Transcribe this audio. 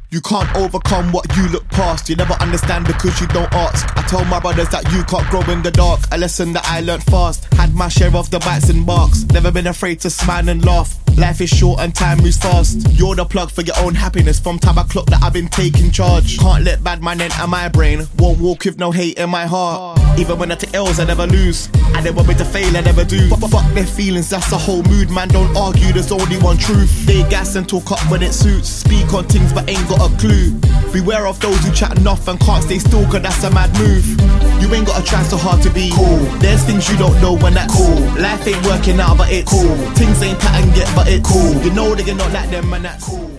You can't overcome what you look past. You never understand because you don't ask. I tell my brothers that you can't grow in the dark. A lesson that I learned fast. Had my share of the bites and marks. Never been afraid to smile and laugh. Life is short and time moves fast. You're the plug for your own happiness. From time I clock that I've been taking charge. Can't let bad mind enter my brain. Won't walk with no hate in my heart. Even when I take L's I never lose. I never want me to fail, I never do. Fuck their feelings, that's the whole mood. Man, don't argue, there's only one truth. They gas and talk up when it suits. Speak on things but ain't got a clue. Beware of those who chat enough and can't stay still, cause that's a mad move. You ain't gotta try so hard to be cool. There's things you don't know when that's cool. Life ain't working out but it's cool. Things ain't pattern yet but it's cool. You know that you're not like them and that's cool.